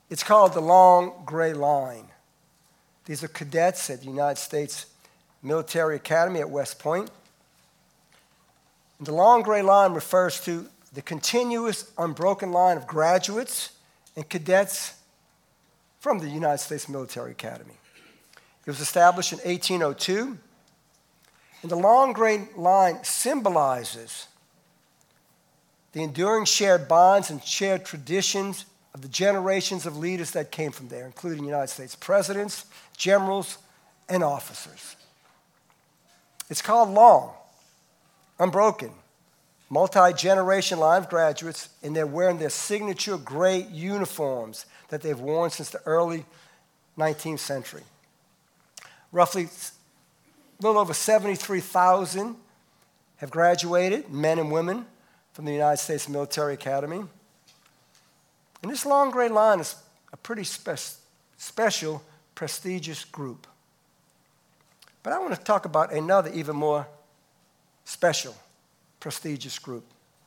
It's called the Long Gray Line. These are cadets at the United States Military Academy at West Point. And the Long Gray Line refers to the continuous, unbroken line of graduates and cadets from the United States Military Academy. It was established in 1802, and the Long Gray Line symbolizes the enduring shared bonds and shared traditions of the generations of leaders that came from there, including United States presidents, generals, and officers. It's called long, unbroken, multi-generation line of graduates, and they're wearing their signature gray uniforms that they've worn since the early 19th century. Roughly a little over 73,000 have graduated, men and women, from the United States Military Academy. And this Long Gray Line is a pretty special, prestigious group. But I want to talk about another even more special, prestigious group.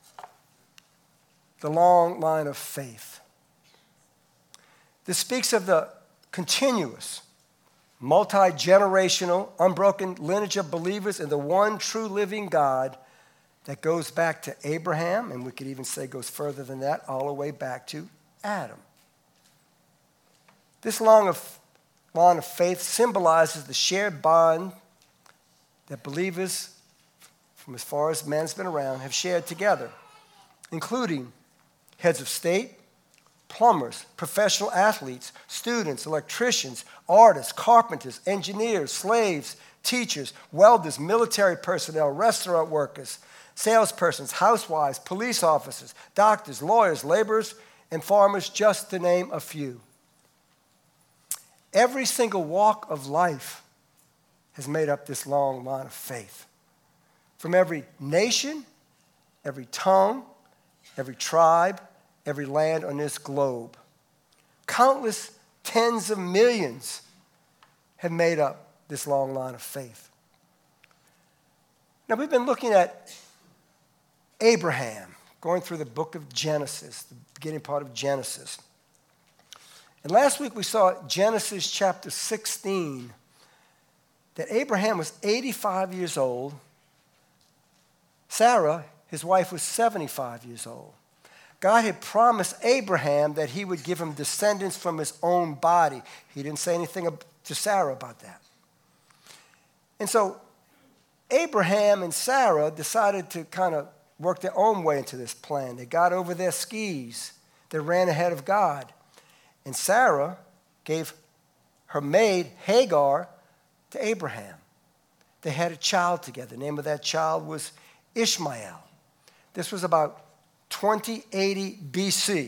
The Long Line of Faith. This speaks of the continuous, multi-generational, unbroken lineage of believers in the one true living God that goes back to Abraham, and we could even say goes further than that, all the way back to Adam. This line of faith symbolizes the shared bond that believers, from as far as man's been around, have shared together, including heads of state, plumbers, professional athletes, students, electricians, artists, carpenters, engineers, slaves, teachers, welders, military personnel, restaurant workers, salespersons, housewives, police officers, doctors, lawyers, laborers, and farmers, just to name a few. Every single walk of life has made up this long line of faith. From every nation, every tongue, every tribe, every land on this globe. Countless tens of millions have made up this long line of faith. Now, we've been looking at Abraham, going through the book of Genesis, the beginning part of Genesis. And last week we saw Genesis chapter 16, that Abraham was 85 years old. Sarah, his wife, was 75 years old. God had promised Abraham that he would give him descendants from his own body. He didn't say anything to Sarah about that. And so Abraham and Sarah decided to kind of work their own way into this plan. They got over their skis. They ran ahead of God. And Sarah gave her maid, Hagar, to Abraham. They had a child together. The name of that child was Ishmael. This was about 2080 BC.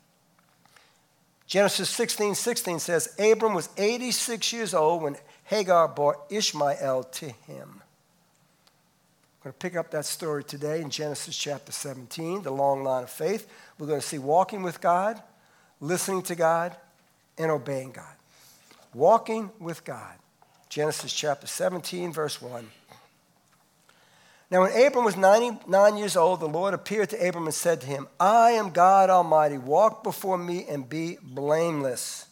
Genesis 16:16 says, Abram was 86 years old when Hagar bore Ishmael to him. We're going to pick up that story today in Genesis chapter 17, the long line of faith. We're going to see walking with God, listening to God, and obeying God. Walking with God. Genesis chapter 17, verse 1. Now, when Abram was 99 years old, the Lord appeared to Abram and said to him, I am God Almighty. Walk before me and be blameless.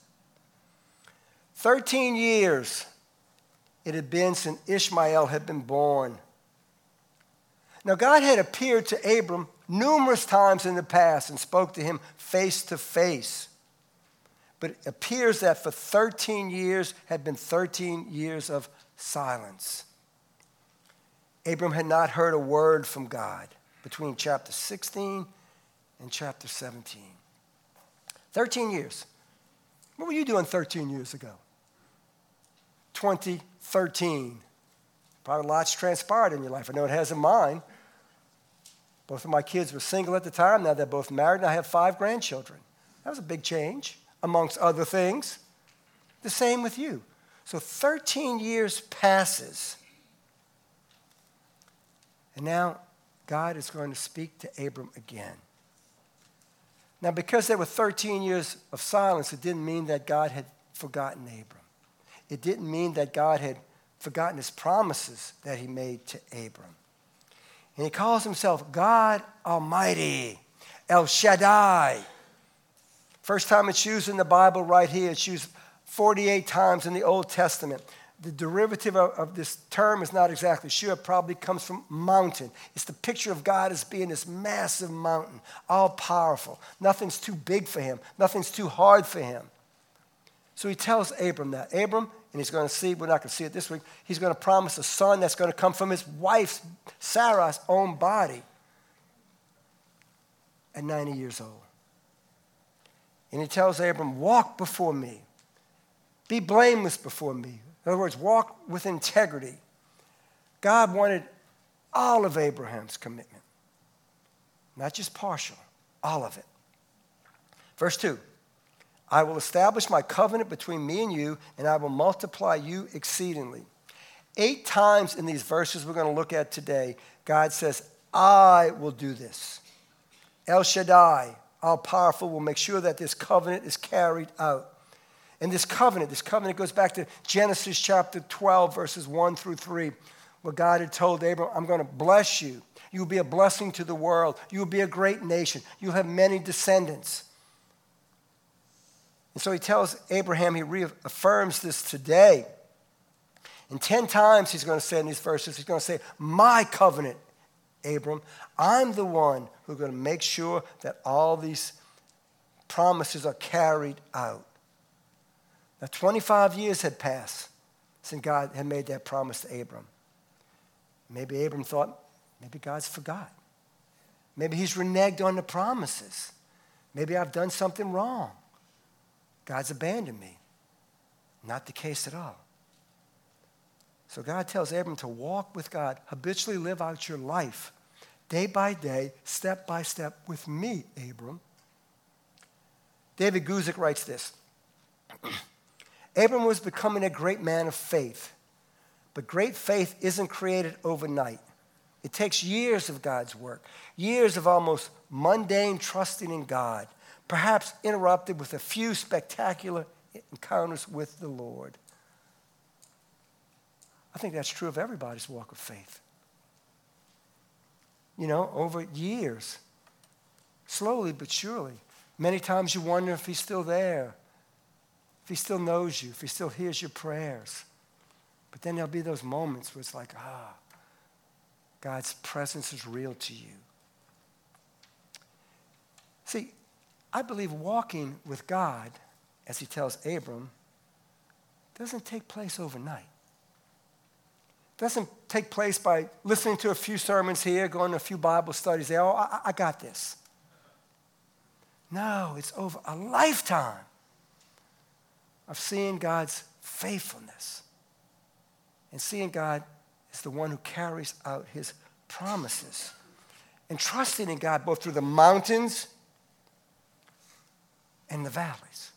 13 years it had been since Ishmael had been born. Now, God had appeared to Abram numerous times in the past and spoke to him face to face. But it appears that for 13 years had been 13 years of silence. Abram had not heard a word from God between chapter 16 and chapter 17. 13 years. What were you doing 13 years ago? 2013. Probably lots transpired in your life. I know it has in mine. Both of my kids were single at the time. Now they're both married, and I have 5 grandchildren. That was a big change, amongst other things. The same with you. So 13 years passes. And now God is going to speak to Abram again. Now, because there were 13 years of silence, it didn't mean that God had forgotten Abram. It didn't mean that God had forgotten his promises that he made to Abram. And he calls himself God Almighty, El Shaddai. First time it's used in the Bible right here. It's used 48 times in the Old Testament. The derivative of this term is not exactly sure. It probably comes from mountain. It's the picture of God as being this massive mountain, all powerful. Nothing's too big for him. Nothing's too hard for him. So he tells Abram that. Abram, and he's going to see, we're not going to see it this week, he's going to promise a son that's going to come from his wife's, Sarah's own body at 90 years old. And he tells Abram, walk before me. Be blameless before me. In other words, walk with integrity. God wanted all of Abraham's commitment, not just partial, all of it. Verse 2, I will establish my covenant between me and you, and I will multiply you exceedingly. 8 times in these verses we're going to look at today, God says, I will do this. El Shaddai, all powerful, will make sure that this covenant is carried out. And this covenant goes back to Genesis chapter 12, verses 1 through 3, where God had told Abram, I'm going to bless you. You will be a blessing to the world. You will be a great nation. You'll have many descendants. And so he tells Abraham, he reaffirms this today. And 10 times he's going to say in these verses, he's going to say, my covenant, Abram, I'm the one who's going to make sure that all these promises are carried out. Now, 25 years had passed since God had made that promise to Abram. Maybe Abram thought, maybe God's forgot. Maybe he's reneged on the promises. Maybe I've done something wrong. God's abandoned me. Not the case at all. So God tells Abram to walk with God, habitually live out your life, day by day, step by step with me, Abram. David Guzik writes this. Abram was becoming a great man of faith, but great faith isn't created overnight. It takes years of God's work, years of almost mundane trusting in God, perhaps interrupted with a few spectacular encounters with the Lord. I think that's true of everybody's walk of faith. You know, over years, slowly but surely. Many times you wonder if he's still there, if he still knows you, if he still hears your prayers. But then there'll be those moments where it's like, God's presence is real to you. See, I believe walking with God, as he tells Abram, doesn't take place overnight. It doesn't take place by listening to a few sermons here, going to a few Bible studies there. Oh, I got this. No, it's over a lifetime of seeing God's faithfulness and seeing God as the one who carries out his promises and trusting in God both through the mountains and the valleys.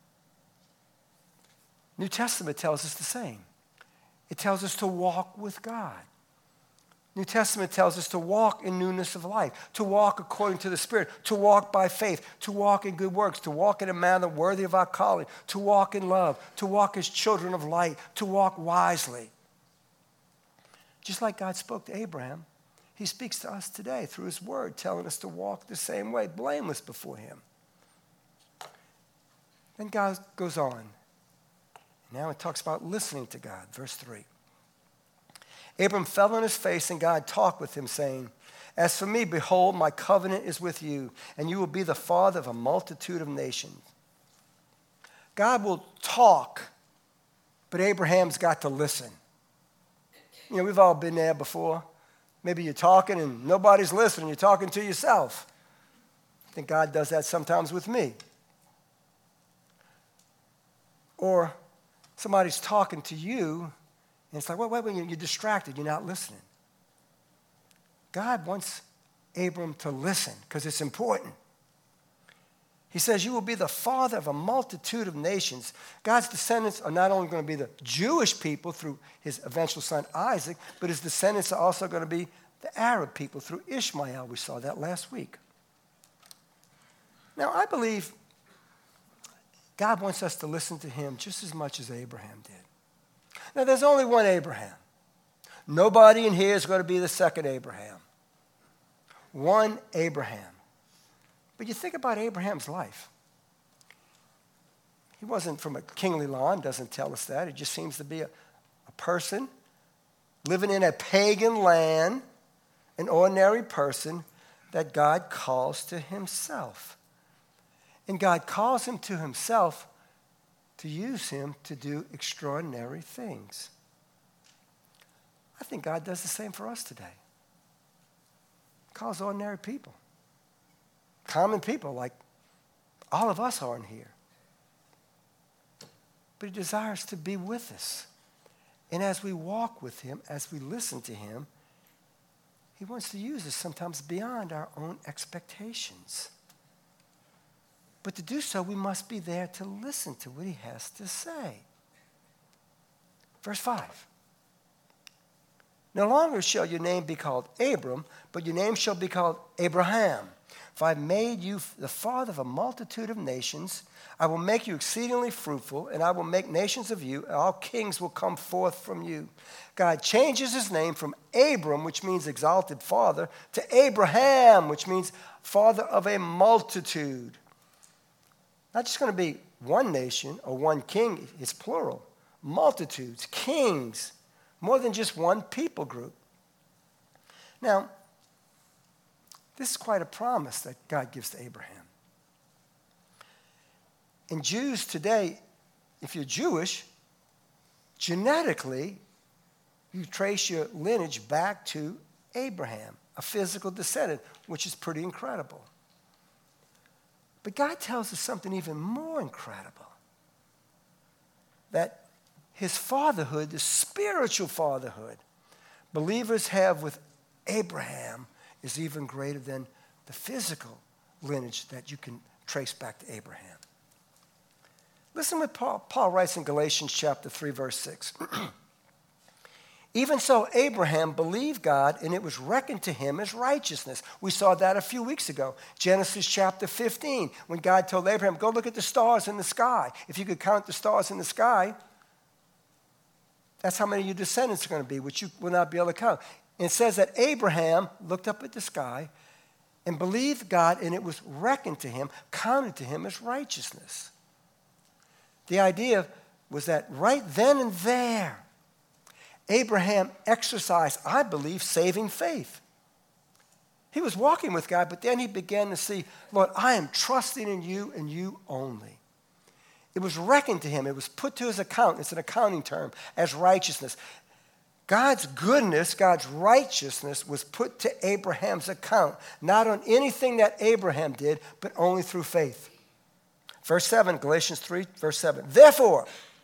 New Testament tells us the same. It tells us to walk with God. New Testament tells us to walk in newness of life, to walk according to the Spirit, to walk by faith, to walk in good works, to walk in a manner worthy of our calling, to walk in love, to walk as children of light, to walk wisely. Just like God spoke to Abraham, he speaks to us today through his word, telling us to walk the same way, blameless before him. Then God goes on. Now it talks about listening to God, verse 3. Abram fell on his face, and God talked with him, saying, as for me, behold, my covenant is with you, and you will be the father of a multitude of nations. God will talk, but Abraham's got to listen. You know, we've all been there before. Maybe you're talking and nobody's listening. You're talking to yourself. I think God does that sometimes with me. Or somebody's talking to you, and it's like, wait, you're distracted. You're not listening. God wants Abram to listen because it's important. He says, you will be the father of a multitude of nations. God's descendants are not only going to be the Jewish people through his eventual son Isaac, but his descendants are also going to be the Arab people through Ishmael. We saw that last week. Now, I believe God wants us to listen to him just as much as Abraham did. Now, there's only one Abraham. Nobody in here is going to be the second Abraham. One Abraham. But you think about Abraham's life. He wasn't from a kingly line, doesn't tell us that. It just seems to be a person living in a pagan land, an ordinary person that God calls to himself. And God calls him to himself to use him to do extraordinary things. I think God does the same for us today. He calls ordinary people, common people like all of us are in here. But he desires to be with us. And as we walk with him, as we listen to him, he wants to use us sometimes beyond our own expectations. But to do so, we must be there to listen to what he has to say. Verse 5. No longer shall your name be called Abram, but your name shall be called Abraham. For I have made you the father of a multitude of nations. I will make you exceedingly fruitful, and I will make nations of you, and all kings will come forth from you. God changes his name from Abram, which means exalted father, to Abraham, which means father of a multitude. Not just going to be one nation or one king, it's plural. Multitudes, kings, more than just one people group. Now, this is quite a promise that God gives to Abraham. And Jews today, if you're Jewish, genetically, you trace your lineage back to Abraham, a physical descendant, which is pretty incredible. But God tells us something even more incredible, that his fatherhood, the spiritual fatherhood believers have with Abraham is even greater than the physical lineage that you can trace back to Abraham. Listen what Paul writes in Galatians chapter 3, verse 6. Even so, Abraham believed God, and it was reckoned to him as righteousness. We saw that a few weeks ago. Genesis chapter 15, when God told Abraham, go look at the stars in the sky. If you could count the stars in the sky, that's how many of your descendants are going to be, which you will not be able to count. And it says that Abraham looked up at the sky and believed God, and it was reckoned to him, counted to him as righteousness. The idea was that right then and there, Abraham exercised, I believe, saving faith. He was walking with God, but then he began to see, Lord, I am trusting in you and you only. It was reckoned to him. It was put to his account. It's an accounting term, as righteousness. God's goodness, God's righteousness was put to Abraham's account, not on anything that Abraham did, but only through faith. Verse 7, Galatians 3, verse 7. Therefore,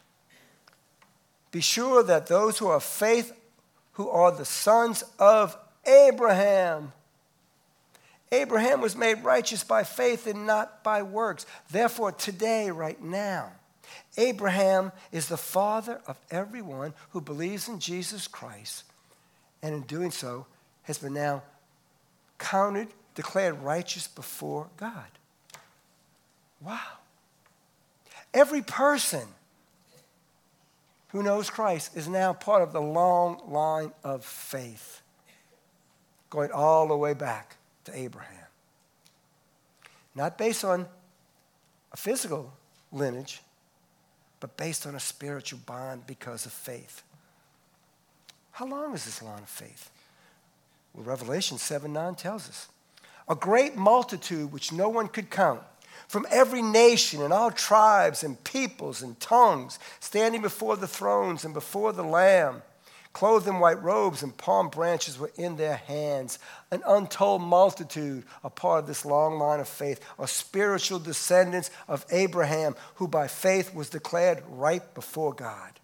be sure that those who are of faith, who are the sons of Abraham. Abraham was made righteous by faith and not by works. Therefore, today, right now, Abraham is the father of everyone who believes in Jesus Christ, and in doing so has been now counted, declared righteous before God. Wow. Every person who knows Christ is now part of the long line of faith, going all the way back to Abraham. Not based on a physical lineage, but based on a spiritual bond because of faith. How long is this line of faith? Well, Revelation 7:9 tells us. A great multitude which no one could count, from every nation and all tribes and peoples and tongues, standing before the thrones and before the Lamb, clothed in white robes, and palm branches were in their hands. An untold multitude, a part of this long line of faith, are spiritual descendants of Abraham, who by faith was declared right before God.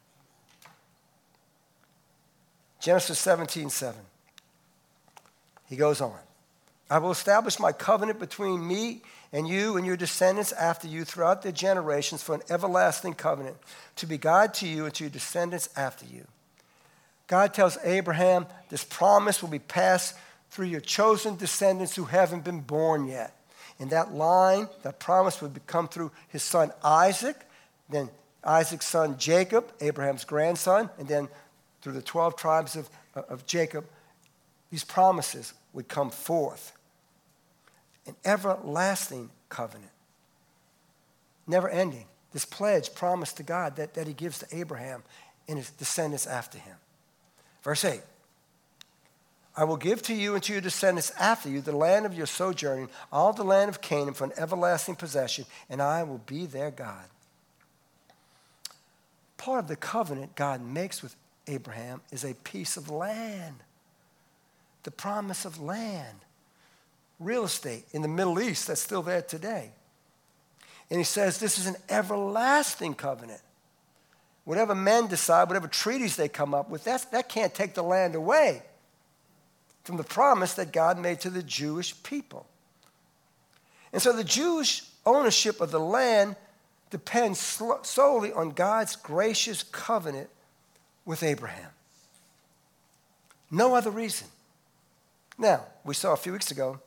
Genesis 17:7. He goes on. I will establish my covenant between me and you and your descendants after you throughout their generations for an everlasting covenant, to be God to you and to your descendants after you. God tells Abraham this promise will be passed through your chosen descendants who haven't been born yet. In that line, that promise would come through his son Isaac, then Isaac's son Jacob, Abraham's grandson, and then through the 12 tribes of Jacob, these promises would come forth. An everlasting covenant, never ending, this pledge promised to God that he gives to Abraham and his descendants after him. Verse 8, I will give to you and to your descendants after you the land of your sojourning, all the land of Canaan for an everlasting possession, and I will be their God. Part of the covenant God makes with Abraham is a piece of land, the promise of land, real estate in the Middle East that's still there today. And he says this is an everlasting covenant. Whatever men decide, whatever treaties they come up with, that can't take the land away from the promise that God made to the Jewish people. And so the Jewish ownership of the land depends solely on God's gracious covenant with Abraham. No other reason. Now, we saw a few weeks ago,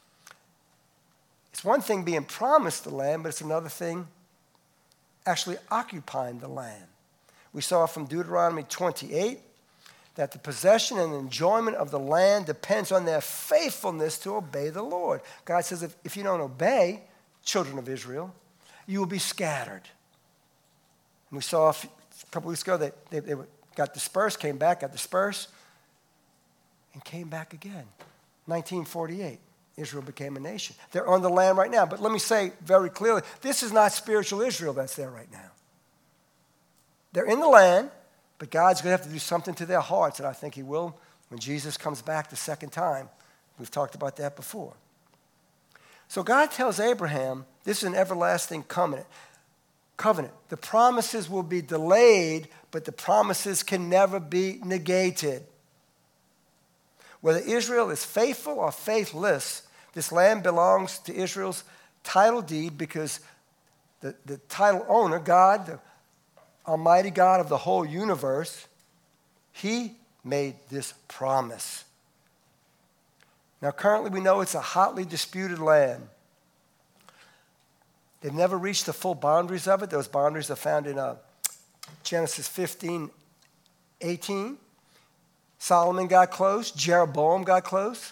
it's one thing being promised the land, but it's another thing actually occupying the land. We saw from Deuteronomy 28 that the possession and enjoyment of the land depends on their faithfulness to obey the Lord. God says if you don't obey, children of Israel, you will be scattered. And we saw a couple weeks ago that they got dispersed, came back, got dispersed, and came back again. 1948, Israel became a nation. They're on the land right now. But let me say very clearly, this is not spiritual Israel that's there right now. They're in the land, but God's going to have to do something to their hearts, and I think he will when Jesus comes back the second time. We've talked about that before. So God tells Abraham, this is an everlasting covenant. The promises will be delayed, but the promises can never be negated. Whether Israel is faithful or faithless, this land belongs to Israel's title deed because the title owner, God, the Almighty God of the whole universe, he made this promise. Now, currently we know it's a hotly disputed land. They've never reached the full boundaries of it. Those boundaries are found in Genesis 15:18. Solomon got close. Jeroboam got close.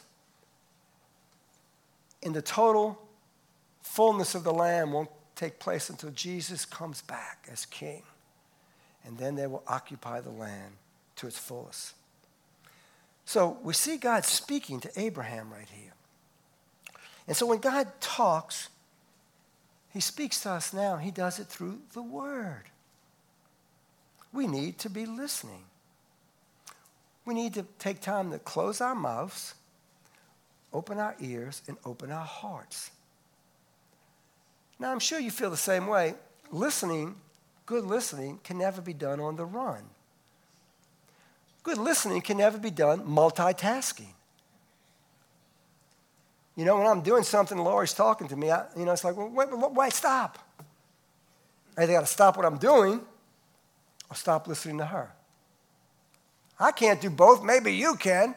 And the total fullness of the land won't take place until Jesus comes back as king. And then they will occupy the land to its fullest. So we see God speaking to Abraham right here. And so when God talks, he speaks to us now. He does it through the Word. We need to be listening. We need to take time to close our mouths, open our ears, and open our hearts. Now, I'm sure you feel the same way. Listening, good listening, can never be done on the run. Good listening can never be done multitasking. You know, when I'm doing something, Lori's talking to me, it's like, well, wait, stop. I either got to stop what I'm doing or stop listening to her. I can't do both. Maybe you can.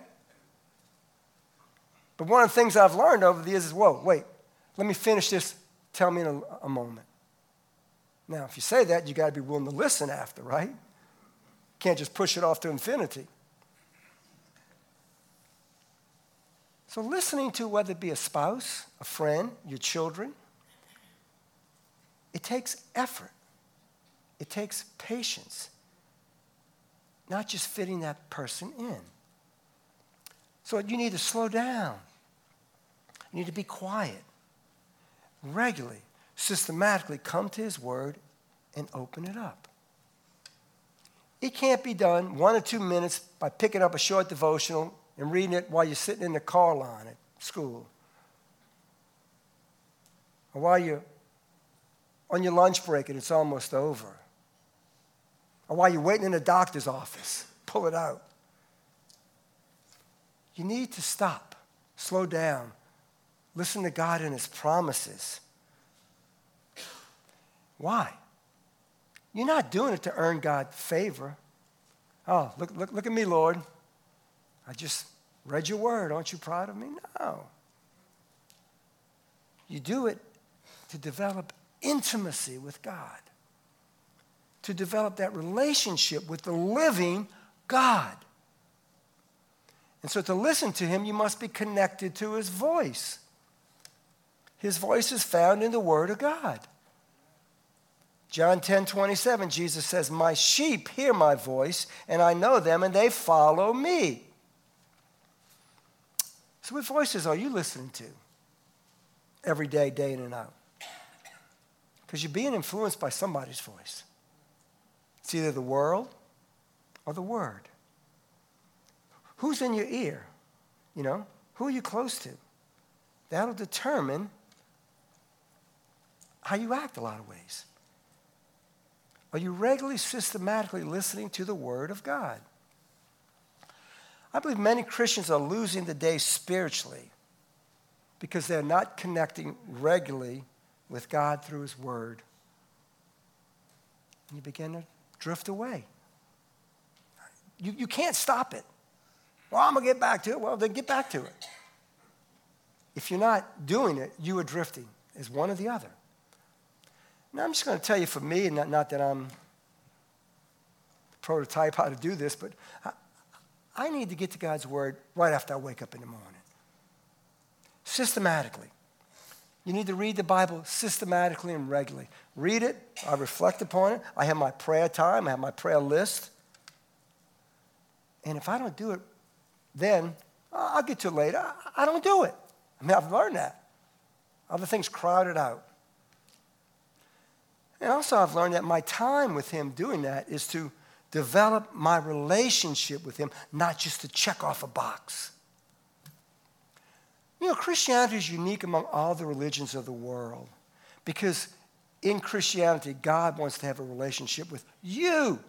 But one of the things I've learned over the years is, whoa, wait, let me finish this. Tell me in a moment. Now, if you say that, you got to be willing to listen after, right? Can't just push it off to infinity. So listening to whether it be a spouse, a friend, your children, it takes effort. It takes patience. Not just fitting that person in. So you need to slow down. You need to be quiet. Regularly, systematically come to his word and open it up. It can't be done 1 or 2 minutes by picking up a short devotional and reading it while you're sitting in the car line at school. Or while you're on your lunch break and it's almost over. Or while you're waiting in the doctor's office. Pull it out. You need to stop, slow down, listen to God and his promises. Why? You're not doing it to earn God's favor. Oh, look at me, Lord. I just read your word. Aren't you proud of me? No. You do it to develop intimacy with God, to develop that relationship with the living God. And so to listen to him, you must be connected to his voice. His voice is found in the Word of God. John 10:27, Jesus says, my sheep hear my voice, and I know them, and they follow me. So what voices are you listening to every day, day in and out? Because you're being influenced by somebody's voice. It's either the world or the Word. Who's in your ear? You know, who are you close to? That'll determine how you act a lot of ways. Are you regularly, systematically listening to the Word of God? I believe many Christians are losing the day spiritually because they're not connecting regularly with God through His Word. And you begin to drift away. You can't stop it. Well, I'm going to get back to it. Well, then get back to it. If you're not doing it, you are drifting. It's one or the other. Now, I'm just going to tell you for me, and not that I'm prototype how to do this, but I need to get to God's Word right after I wake up in the morning. Systematically. You need to read the Bible systematically and regularly. Read it. I reflect upon it. I have my prayer time. I have my prayer list. And if I don't do it, then I'll get to it later. I don't do it. I mean, I've learned that. Other things crowded out. And also I've learned that my time with Him doing that is to develop my relationship with Him, not just to check off a box. You know, Christianity is unique among all the religions of the world because in Christianity, God wants to have a relationship with you.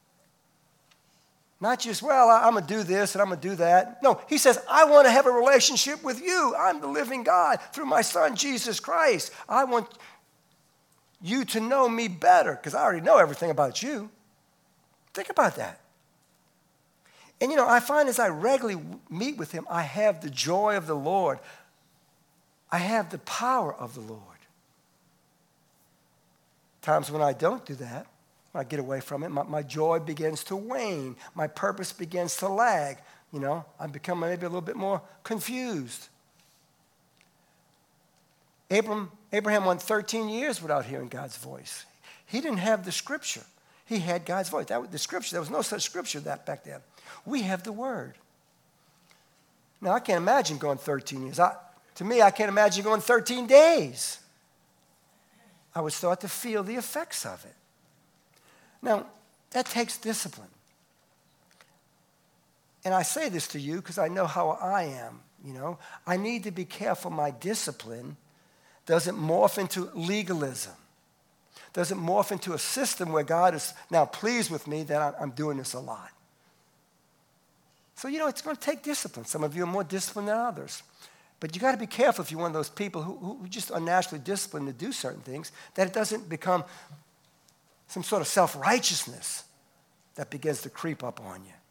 Not just, well, I'm going to do this and I'm going to do that. No, He says, I want to have a relationship with you. I'm the living God through my Son, Jesus Christ. I want you to know me better because I already know everything about you. Think about that. And, you know, I find as I regularly meet with Him, I have the joy of the Lord. I have the power of the Lord. Times when I don't do that, when I get away from it, my joy begins to wane. My purpose begins to lag. You know, I become maybe a little bit more confused. Abraham went 13 years without hearing God's voice. He didn't have the Scripture. He had God's voice. That was the Scripture. There was no such Scripture back then. We have the Word. Now, I can't imagine going 13 years. To me, I can't imagine going 13 days. I would start to feel the effects of it. Now, that takes discipline. And I say this to you because I know how I am, you know. I need to be careful my discipline doesn't morph into legalism. Doesn't morph into a system where God is now pleased with me that I'm doing this a lot. So, you know, it's going to take discipline. Some of you are more disciplined than others. But you got to be careful if you're one of those people who just are naturally disciplined to do certain things, that it doesn't become some sort of self-righteousness that begins to creep up on you.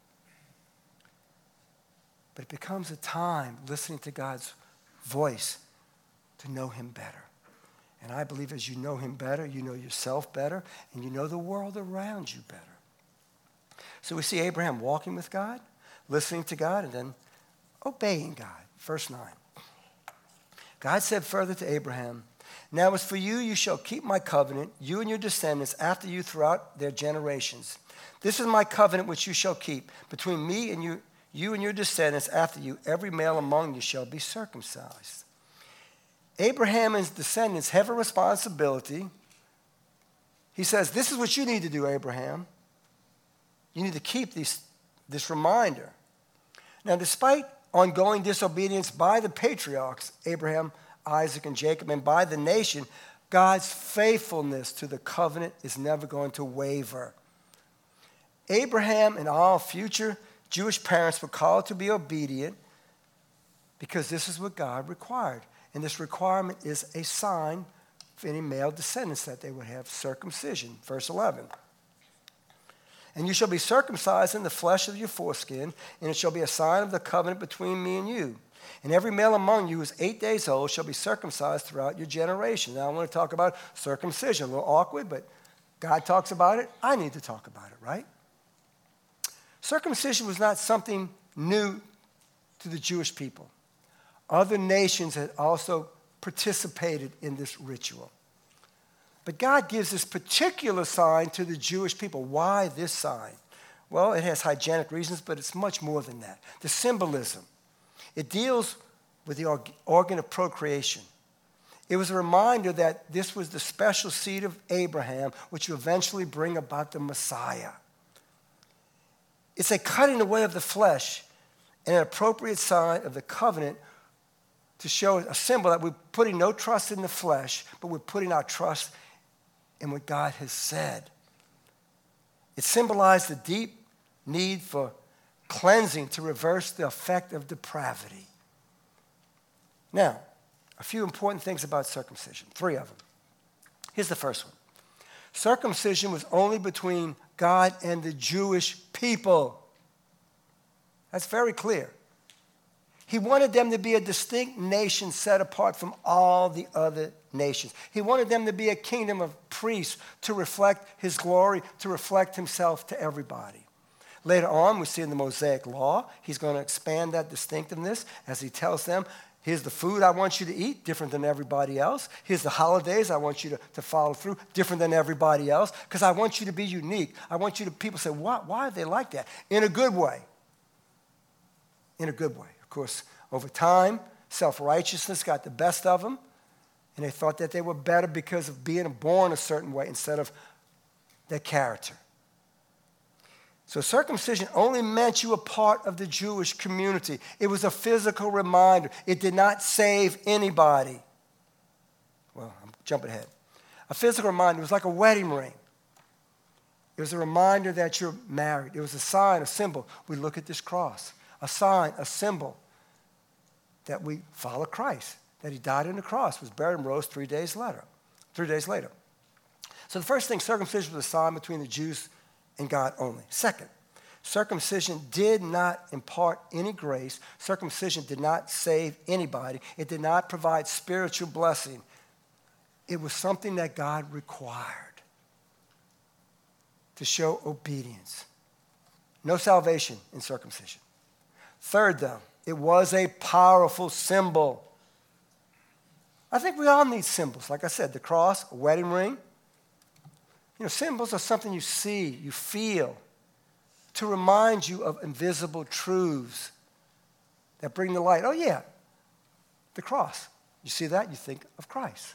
But it becomes a time listening to God's voice to know Him better. And I believe as you know Him better, you know yourself better, and you know the world around you better. So we see Abraham walking with God, listening to God, and then obeying God. Verse 9. God said further to Abraham, now as for you, you shall keep my covenant, you and your descendants after you throughout their generations. This is my covenant which you shall keep. Between me and you and your descendants after you, every male among you shall be circumcised. Abraham and his descendants have a responsibility. He says, this is what you need to do, Abraham. You need to keep this reminder. Now, despite ongoing disobedience by the patriarchs, Abraham, Isaac, and Jacob, and by the nation, God's faithfulness to the covenant is never going to waver. Abraham and all future Jewish parents were called to be obedient because this is what God required. And this requirement is a sign for any male descendants that they would have circumcision. Verse 11. And you shall be circumcised in the flesh of your foreskin, and it shall be a sign of the covenant between me and you. And every male among you who is 8 days old shall be circumcised throughout your generation. Now I want to talk about circumcision. A little awkward, but God talks about it. I need to talk about it, right? Circumcision was not something new to the Jewish people. Other nations had also participated in this ritual. But God gives this particular sign to the Jewish people. Why this sign? Well, it has hygienic reasons, but it's much more than that. The symbolism. It deals with the organ of procreation. It was a reminder that this was the special seed of Abraham, which would eventually bring about the Messiah. It's a cutting away of the flesh and an appropriate sign of the covenant to show a symbol that we're putting no trust in the flesh, but we're putting our trust in what God has said. It symbolized the deep need for cleansing to reverse the effect of depravity. Now, a few important things about circumcision, 3 of them. Here's the first one. Circumcision was only between God and the Jewish people. That's very clear. He wanted them to be a distinct nation set apart from all the other nations. He wanted them to be a kingdom of priests to reflect his glory, to reflect himself to everybody. Later on, we see in the Mosaic Law, he's going to expand that distinctiveness as he tells them, here's the food I want you to eat, different than everybody else. Here's the holidays I want you to follow through, different than everybody else, because I want you to be unique. I want you to, people say, why are they like that? In a good way. In a good way. Of course, over time, self-righteousness got the best of them, and they thought that they were better because of being born a certain way instead of their character. So circumcision only meant you were part of the Jewish community. It was a physical reminder. It did not save anybody. Well, I'm jumping ahead. A physical reminder. It was like a wedding ring. It was a reminder that you're married. It was a sign, a symbol. We look at this cross. A sign, a symbol that we follow Christ, that he died on the cross, was buried and rose 3 days later. 3 days later. So the first thing, circumcision was a sign between the Jews and God only. Second, circumcision did not impart any grace. Circumcision did not save anybody. It did not provide spiritual blessing. It was something that God required to show obedience. No salvation in circumcision. Third, though, it was a powerful symbol. I think we all need symbols. Like I said, the cross, a wedding ring. You know, symbols are something you see, you feel, to remind you of invisible truths that bring the light. Oh, yeah, the cross. You see that, you think of Christ.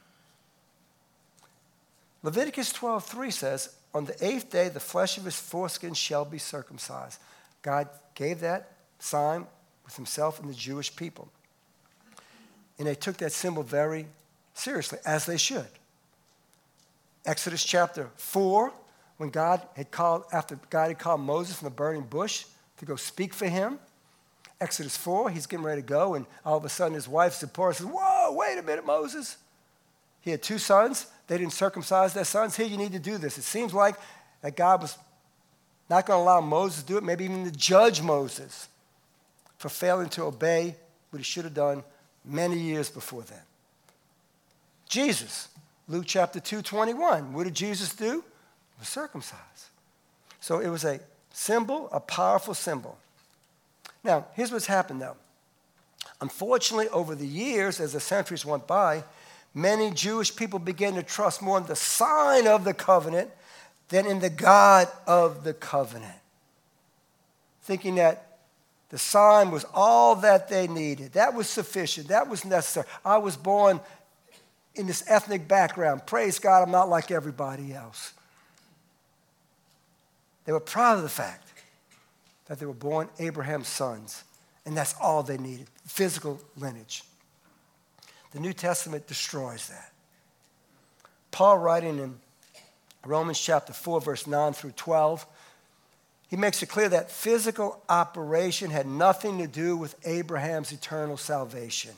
Leviticus 12:3 says, on the 8th day, the flesh of his foreskin shall be circumcised. God gave that sign with himself and the Jewish people. And they took that symbol very seriously, as they should. Exodus chapter 4, when after God had called Moses from the burning bush to go speak for him. Exodus 4, he's getting ready to go, and all of a sudden his wife Zipporah says, whoa, wait a minute, Moses. He had 2 sons. They didn't circumcise their sons. Here, you need to do this. It seems like that God was not going to allow Moses to do it, maybe even to judge Moses for failing to obey what he should have done many years before then. Jesus, Luke chapter 2:21. What did Jesus do? He was circumcised. So it was a symbol, a powerful symbol. Now, here's what's happened, though. Unfortunately, over the years, as the centuries went by, many Jewish people began to trust more in the sign of the covenant than in the God of the covenant, thinking that the sign was all that they needed. That was sufficient. That was necessary. I was born in this ethnic background. Praise God, I'm not like everybody else. They were proud of the fact that they were born Abraham's sons, and that's all they needed, physical lineage. The New Testament destroys that. Paul, writing in Romans chapter 4, verse 9 through 12, he makes it clear that physical operation had nothing to do with Abraham's eternal salvation.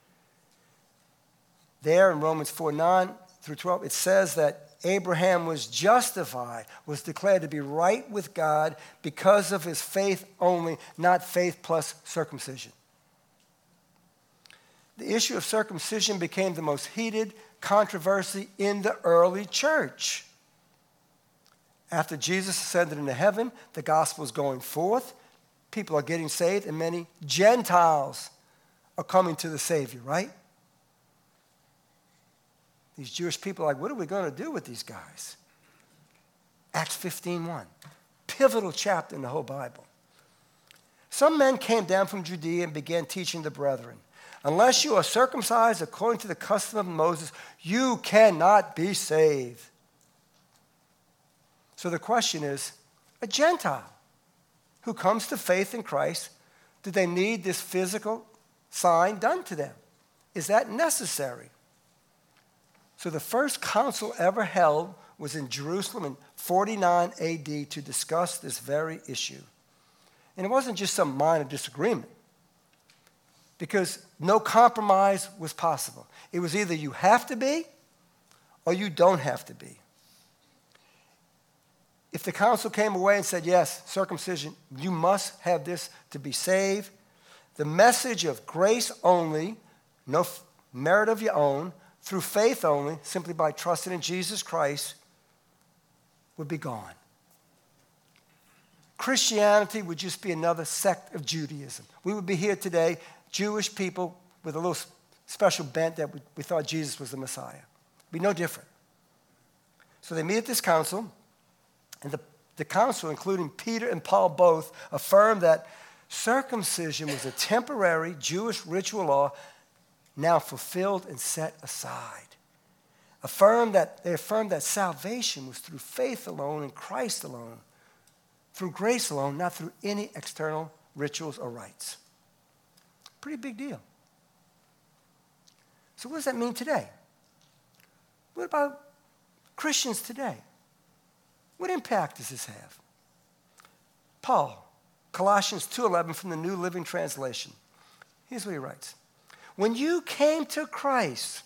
There in Romans 4, 9 through 12, it says that Abraham was justified, was declared to be right with God because of his faith only, not faith plus circumcision. The issue of circumcision became the most heated controversy in the early church. After Jesus ascended into heaven, the gospel is going forth. People are getting saved, and many Gentiles are coming to the Savior, right? These Jewish people are like, what are we going to do with these guys? Acts 15:1, pivotal chapter in the whole Bible. Some men came down from Judea and began teaching the brethren, unless you are circumcised according to the custom of Moses, you cannot be saved. So the question is, a Gentile who comes to faith in Christ, do they need this physical sign done to them? Is that necessary? So the first council ever held was in Jerusalem in 49 AD to discuss this very issue. And it wasn't just some minor disagreement, because no compromise was possible. It was either you have to be or you don't have to be. If the council came away and said, yes, circumcision, you must have this to be saved, the message of grace only, no merit of your own, through faith only, simply by trusting in Jesus Christ, would be gone. Christianity would just be another sect of Judaism. We would be here today, Jewish people with a little special bent that we thought Jesus was the Messiah. It'd be no different. So they meet at this council, and the council, including Peter and Paul both, affirmed that circumcision was a temporary Jewish ritual law now fulfilled and set aside. They affirmed that salvation was through faith alone in Christ alone, through grace alone, not through any external rituals or rites. Pretty big deal. So what does that mean today? What about Christians today? What impact does this have? Paul, Colossians 2:11 from the New Living Translation. Here's what he writes. When you came to Christ,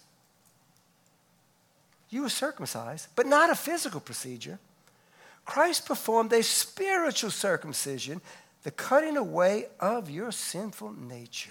you were circumcised, but not a physical procedure. Christ performed a spiritual circumcision, the cutting away of your sinful nature.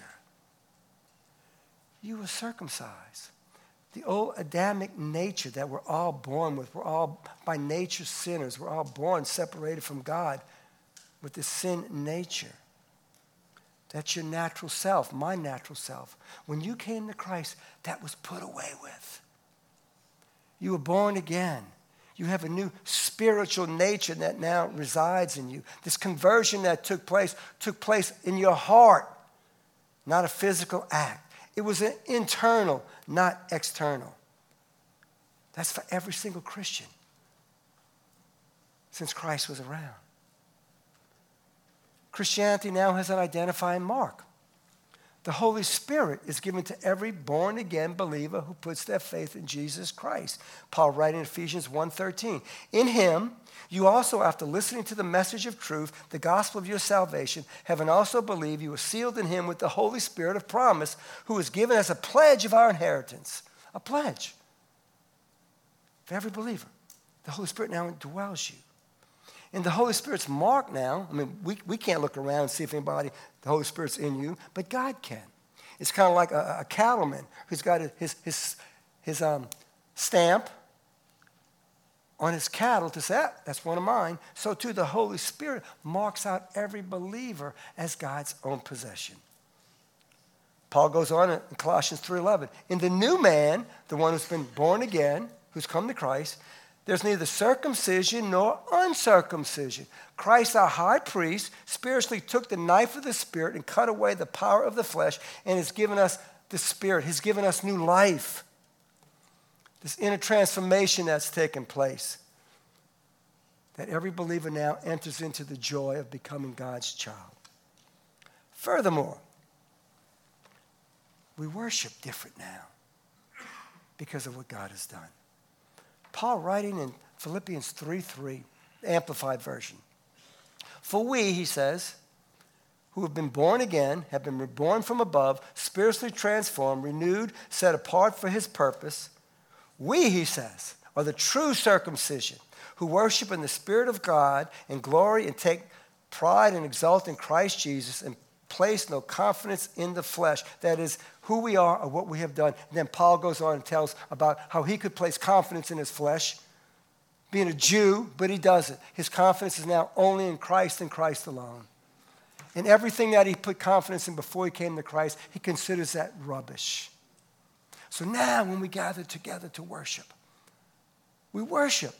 You were circumcised. The old Adamic nature that we're all born with. We're all by nature sinners. We're all born separated from God with this sin nature. That's your natural self, my natural self. When you came to Christ, that was put away with. You were born again. You have a new spiritual nature that now resides in you. This conversion that took place in your heart, not a physical act. It was an internal, not external. That's for every single Christian since Christ was around. Christianity now has an identifying mark. The Holy Spirit is given to every born-again believer who puts their faith in Jesus Christ. Paul writing in Ephesians 1:13, in him, you also, after listening to the message of truth, the gospel of your salvation, having also believed, you were sealed in him with the Holy Spirit of promise, who is given as a pledge of our inheritance. A pledge for every believer. The Holy Spirit now indwells you. And the Holy Spirit's mark now, I mean, we can't look around and see if the Holy Spirit's in you, but God can. It's kind of like a cattleman who's got his stamp on his cattle to say, that's one of mine. So too, the Holy Spirit marks out every believer as God's own possession. Paul goes on in Colossians 3:11. In the new man, the one who's been born again, who's come to Christ, there's neither circumcision nor uncircumcision. Christ, our high priest, spiritually took the knife of the Spirit and cut away the power of the flesh and has given us the Spirit. He's given us new life. This inner transformation that's taken place. That every believer now enters into the joy of becoming God's child. Furthermore, we worship different now because of what God has done. Paul writing in Philippians 3:3, Amplified Version. For we, he says, who have been born again, have been reborn from above, spiritually transformed, renewed, set apart for his purpose. We, he says, are the true circumcision, who worship in the Spirit of God and glory and take pride and exult in Christ Jesus and place no confidence in the flesh. That is who we are or what we have done. And then Paul goes on and tells about how he could place confidence in his flesh, being a Jew, but he doesn't. His confidence is now only in Christ and Christ alone. And everything that he put confidence in before he came to Christ, he considers that rubbish. So now when we gather together to worship, we worship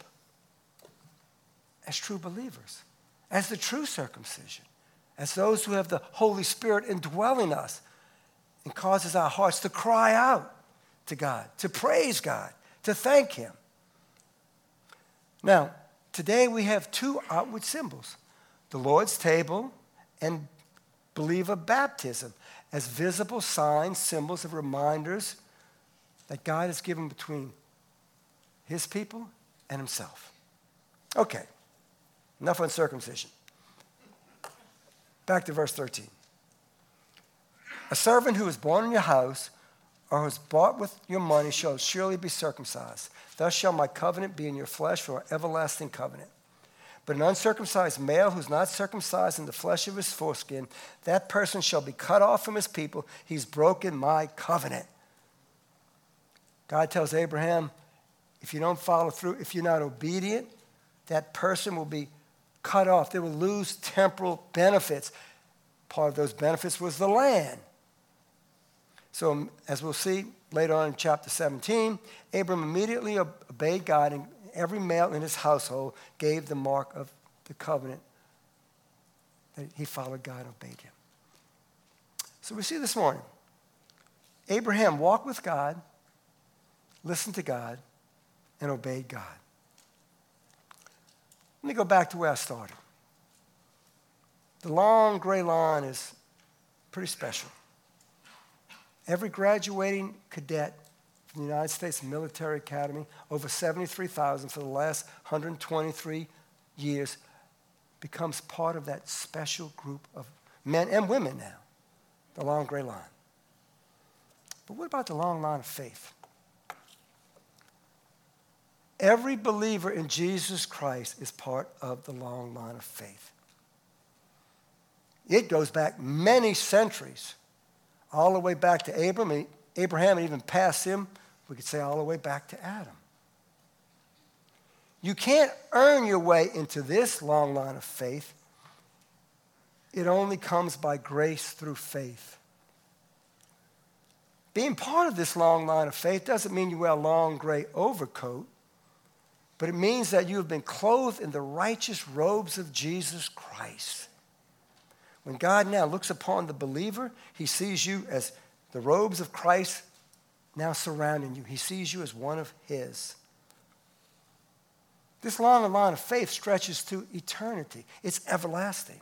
as true believers, as the true circumcision, as those who have the Holy Spirit indwelling us and causes our hearts to cry out to God, to praise God, to thank Him. Now, today we have two outward symbols, the Lord's table and believer baptism, as visible signs, symbols, and reminders that God has given between His people and Himself. Okay, enough on circumcision. Back to verse 13. A servant who is born in your house or who is bought with your money shall surely be circumcised. Thus shall my covenant be in your flesh for an everlasting covenant. But an uncircumcised male who is not circumcised in the flesh of his foreskin, that person shall be cut off from his people. He's broken my covenant. God tells Abraham, if you don't follow through, if you're not obedient, that person will be cut off. They will lose temporal benefits. Part of those benefits was the land. So as we'll see later on in chapter 17, Abram immediately obeyed God, and every male in his household gave the mark of the covenant that he followed God and obeyed Him. So we see this morning, Abraham walked with God, listened to God, and obeyed God. Let me go back to where I started. The long gray line is pretty special. Every graduating cadet from the United States Military Academy, over 73,000 for the last 123 years, becomes part of that special group of men and women now, the long gray line. But what about the long line of faith? Every believer in Jesus Christ is part of the long line of faith. It goes back many centuries, all the way back to Abraham, and even past him, we could say all the way back to Adam. You can't earn your way into this long line of faith. It only comes by grace through faith. Being part of this long line of faith doesn't mean you wear a long gray overcoat, but it means that you have been clothed in the righteous robes of Jesus Christ. When God now looks upon the believer, He sees you as the robes of Christ now surrounding you. He sees you as one of His. This long line of faith stretches to eternity. It's everlasting.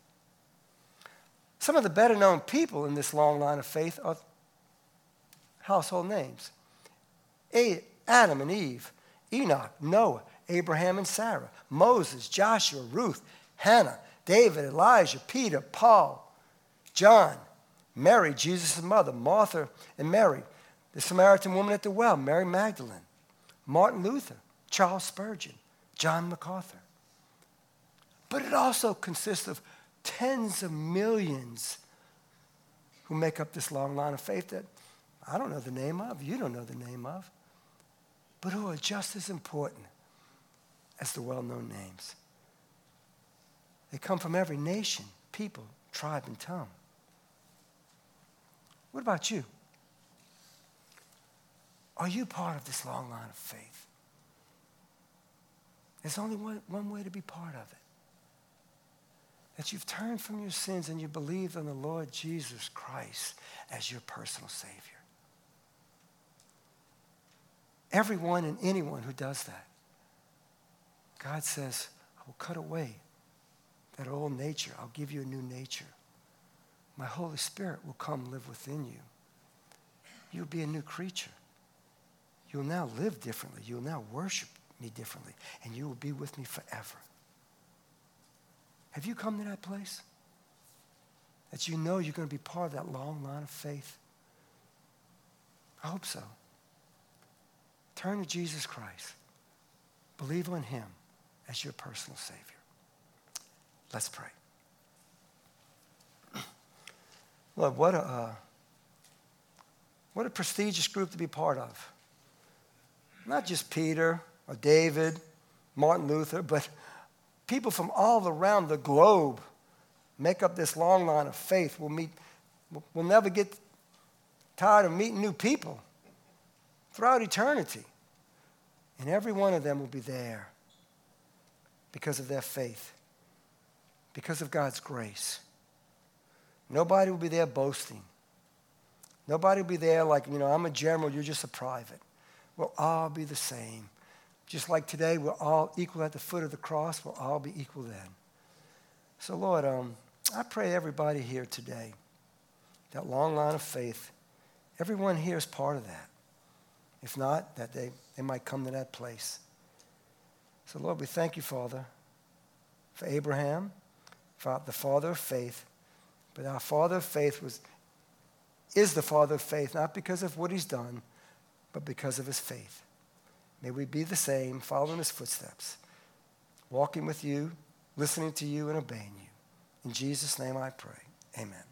Some of the better known people in this long line of faith are household names. Adam and Eve, Enoch, Noah, Abraham and Sarah, Moses, Joshua, Ruth, Hannah, David, Elijah, Peter, Paul, John, Mary, Jesus' mother, Martha and Mary, the Samaritan woman at the well, Mary Magdalene, Martin Luther, Charles Spurgeon, John MacArthur. But it also consists of tens of millions who make up this long line of faith that I don't know the name of, you don't know the name of, but who are just as important as the well-known names. They come from every nation, people, tribe, and tongue. What about you? Are you part of this long line of faith? There's only one way to be part of it. That you've turned from your sins and you believe in the Lord Jesus Christ as your personal Savior. Everyone and anyone who does that, God says, I will cut away that old nature. I'll give you a new nature. My Holy Spirit will come live within you. You'll be a new creature. You'll now live differently. You'll now worship me differently. And you will be with me forever. Have you come to that place? That you know you're going to be part of that long line of faith? I hope so. Turn to Jesus Christ. Believe on Him as your personal Savior. Let's pray. Lord, what a prestigious group to be part of. Not just Peter or David, Martin Luther, but people from all around the globe make up this long line of faith. We'll never get tired of meeting new people throughout eternity. And every one of them will be there because of their faith, because of God's grace. Nobody will be there boasting. Nobody will be there like, I'm a general, you're just a private. We'll all be the same. Just like today, we're all equal at the foot of the cross, we'll all be equal then. So, Lord, I pray everybody here today, that long line of faith, everyone here is part of that. If not, that they might come to that place. So, Lord, we thank you, Father, for Abraham, for the father of faith. But our father of faith is the father of faith, not because of what he's done, but because of his faith. May we be the same, following his footsteps, walking with you, listening to you, and obeying you. In Jesus' name I pray. Amen.